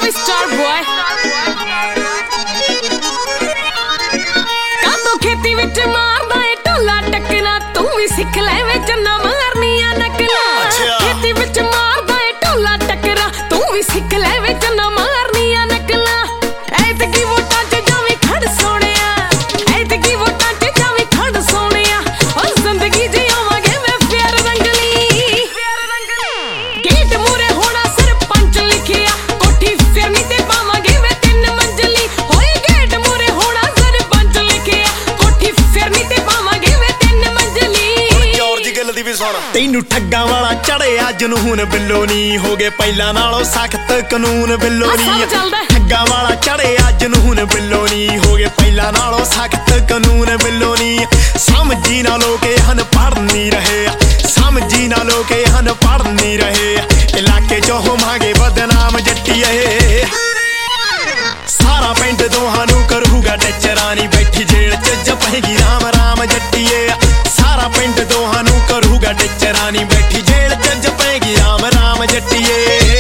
ਓਏ star boy ਕਾਤੋਂ ਖੇਤੀ ਵਿੱਚ ਮਾਰਦਾ ਏ ਢੋਲਾ ਟੱਕਣਾ ਤੂੰ ਵੀ ਸਿੱਖ ਲੈ ਵੇ ਚੰਨਾ ਮਾਰਨੀਆਂ ਨਕਲਾਂ ਖੇਤੀ ਵਿੱਚ ਮਾਰਦਾ ਏ ਢੋਲਾ ਟੱਕਰਾ ਤੂੰ ਵੀ ਸਿੱਖ ਲੈ ਵੇ ਚੰਨਾ ਮਾਰਨੀਆਂ ਨਕਲਾਂ ਐਤਕੀ ਵੋਟਾਂ 'ਚ ਜਾਵੇਂ ਖੜ ਸੋਹਣਿਆ ਐਤਕੀ ਵੋਟਾਂ 'ਚ ਜਾਵੇਂ ਖੜ ਸੋਹਣਿਆ ਓ ਜ਼ਿੰਦਗੀ ਜਿਉਵਾਂਗੇ ਵੇ ਫੇਰ ਰੰਗਲੀ ਗੇਟ ਮੂਰੇ ਹੋਣਾ ਸਰਪੰਚ ਲਿਖਿਆ ਕੋਠੀ ਫਿਰਨੀ ਤੇ ਪਾਵਾਂਗੇ ਵੇ 3 ਮੰਜ਼ਲੀ ਹੋਏ ਗੇਟ ਮੂਰੇ ਹੋਣਾ ਸਰਪੰਚ ਲਿਖਿਆ ਕੋਠੀ ਫਿਰਨੀ ਤੇ ਪਾਵਾਂਗੇ ਵੇ 3 ਮੰਜ਼ਲੀ ਹੁਣ ਜੌਰਜ ਗਿੱਲ ਦੀ ਵੀ ਸੁਣ ਤੈਨੂੰ ਠੱਗਾਂ ਵਾਲਾ ਚੜਿਆ ਜਨੂਨ ਬਿੱਲੋ ਨੀ ਹੋ ਗਏ ਪਹਿਲਾਂ ਨਾਲੋਂ ਸਖਤ ਕਾਨੂੰਨ ਬਿੱਲੋ ਨੀ ਠੱਗਾਂ ਵਾਲਾ ਚੜਿਆ ਜਨੂਨ ਬਿੱਲੋ ਨੀ ਹੋ ਗਏ ਪਹਿਲਾਂ ਨਾਲੋਂ ਸਖਤ ਕਾਨੂੰਨ ਬਿੱਲੋ ਨੀ ਸਮਝੀ ਨਾ ਲੋਕੇ ਹਨ ਪੜ੍ਹ ਨਹੀਂ ਰਹੇ ਸਮਝੀ ਨਾ ਲੋਕੇ ਹਨ ਪੜ੍ਹ ਨਹੀਂ ਰਹੇ ਇਲਾਕੇ ਚੋਂ ਹੋਵਾਂਗੇ ਬਦਨਾਮ ਜੱਟੀਏ ਸਾਰਾ ਪਿੰਡ ਦੋਹਾਂ ਨੂੰ ਕਰੂਗਾ ਟੱਚਰਾਂ ਨੀ ਬੈਠੀ ਜੇਲ੍ਹ 'ਚ ਜਪੇਗੀ ਰਾਮ ਰਾਮ ਜੱਟੀਏ ਸਾਰਾ ਪਿੰਡ ਦੋਹਾਂ ਨੂੰ ਕਰੂਗਾ ਟੱਚਰਾਂ ਨੀ ਬੈਠੀ ਜੇਲ੍ਹ 'ਚ ਜਪੇਗੀ ਰਾਮ ਰਾਮ ਜੱਟੀਏ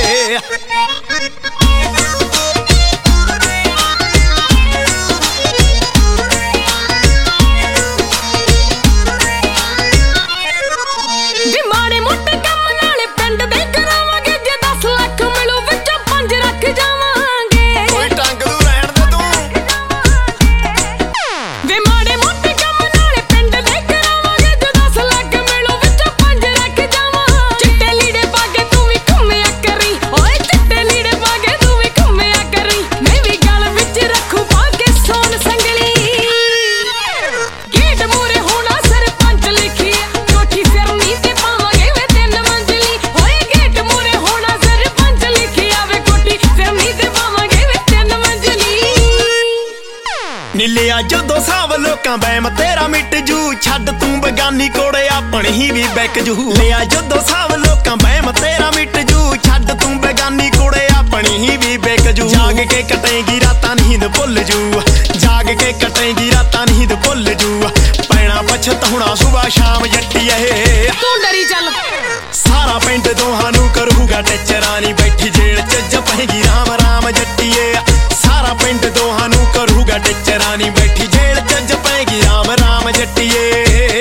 ਨੀਲਿਆ ਜਦੋਂ ਸਭ ਲੋਕਾਂ ਬੈਮ ਤੇਰਾ ਮਿਟ ਜੂ ਛੱਡ ਤੂੰ ਬਗਾਨੀ ਕੋੜੇ ਆਪਣੀ ਹੀ ਵੀ ਬੈਕ ਜੂ ਲਿਆ ਜਦੋਂ ਸਭ ਲੋਕਾਂ ਬੈਮ ਤੇਰਾ ਮਿਟ ਜੂ ਛੱਡ ਤੂੰ ਬਗਾਨੀ ਕੋੜੇ ਆਪਣੀ ਹੀ ਵੀ ਬੈਕ ਜੂ ਜਾਗ ਕੇ ਕਟੇਗੀ ਰਾਤਾਂ ਨੀਂਦ ਭੁੱਲ ਜੂ ਜਾਗ ਕੇ ਕਟੇਗੀ ਰਾਤਾਂ ਨੀਂਦ ਭੁੱਲ ਜੂ ਪੈਣਾ ਪਛਤਾਉਣਾ ਸੁਬਹ ਸ਼ਾਮ ਜੱਟੀਏ ਤੂੰ ਡਰੀ ਚੱਲ ਸਾਰਾ ਪਿੰਡ ਦੋਹਾਂ ਨੂੰ ਕਰੂਗਾ ਟੱਚਰਾਂ ਨੀ ਬੈਠੀ ਜੇਲ੍ਹ 'ਚ ਜਪੇਗੀ ਰਾਮ ਰਾਮ ਜੱਟੀਏ ਸਾਰਾ ਪਿੰਡ ਦੋਹਾਂ ਨੂੰ ਕਰੂਗਾ ਟੱਚਰਾਂ ਨੀ ਬੈਠੀ ਜੇਲ੍ਹ 'ਚ ਜਪੇਗੀ ਰਾਮ ਰਾਮ ਜੱਟੀਏ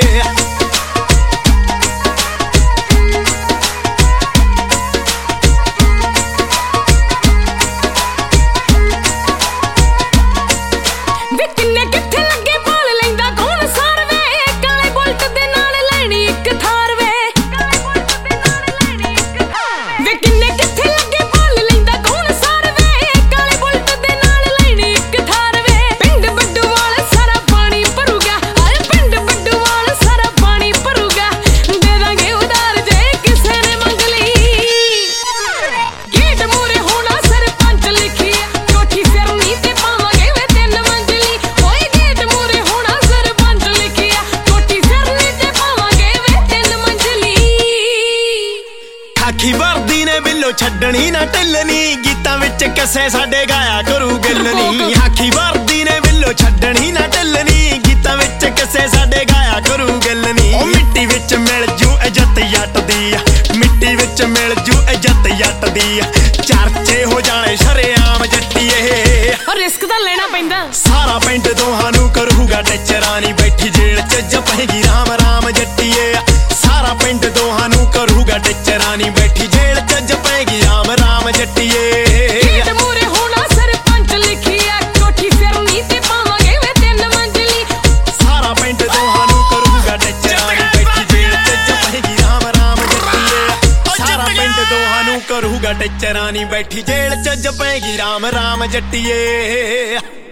ਆਖੀ ਵਰਦੀ ਨੇ ਬਿੱਲੋ ਛੱਡਣੀ ਨਾ ਢਿੱਲਣੀ ਗੀਤਾਂ ਵਿੱਚ ਕਿਸੇ ਸਾਡੇ ਗਾਇਆ ਕਰੂ ਗਿੱਲ ਨੀ ਆਖੀ ਵਰਦੀ ਨੇ ਬਿੱਲੋ ਛੱਡਣੀ ਨਾ ਢਿੱਲਣੀ ਗੀਤਾਂ ਵਿੱਚ ਕਿਸੇ ਸਾਡੇ ਗਾਇਆ ਕਰੂ ਗਿੱਲ ਨੀ ਉਹ ਮਿੱਟੀ ਵਿੱਚ ਮਿਲ ਜੂ ਇੱਜ਼ਤ ਜੱਟ ਦੀ ਮਿੱਟੀ ਵਿੱਚ ਮਿਲ ਜੂ ਇੱਜ਼ਤ ਜੱਟ ਦੀ ਚਰਚੇ ਹੋ ਜਾਣੇ ਸ਼ਰੇਆਮ ਜੱਟੀਏ ਰਿਸਕ ਤਾਂ ਲੈਣਾ ਪੈਂਦਾ ਸਾਰਾ ਪਿੰਡ ਦੋਹਾਂ ਨੂੰ ਕਰੂਗਾ ਟੱਚਰਾਂ ਨੀ ਬੈਠੀ ਜੇਲ੍ਹ 'ਚ ਜਪੇਗੀ ਰਾਮ ਰਾਮ ਜੱਟੀਏ ਸਾਰਾ ਪਿੰਡ ਦੋਹਾਂ ਨੂੰ ਕਰੂਗਾ ਟੱਚਰਾਂ ਨੀ ਬੈਠੀ ਜੇਲ੍ਹ 'ਚ ਜਪੇਗੀ ਰਾਮ ਰਾਮ ਜੱਟੀਏ ਗੇਟ ਮੂਰੇ ਹੋਣਾ ਸਰਪੰਚ ਲਿਖਿਆ ਕੋਠੀ ਫਿਰਨੀ ਤੇ ਪਾਵਾਂਗੇ ਵੇ 3 ਮੰਜ਼ਲੀ ਸਾਰਾ ਪਿੰਡ ਦੋਹਾਂ ਨੂੰ ਕਰੂਗਾ ਟੱਚਰਾਂ ਨੀ ਬੈਠੀ ਜੇਲ੍ਹ 'ਚ ਜਪੇਗੀ ਰਾਮ ਰਾਮ ਜੱਟੀਏ ਸਾਰਾ ਪਿੰਡ ਦੋਹਾਂ ਨੂੰ ਕਰੂਗਾ ਟੱਚਰਾਂ ਨੀ ਬੈਠੀ ਜੇਲ੍ਹ 'ਚ ਜਪੇਗੀ ਰਾਮ ਰਾਮ ਜੱਟੀਏ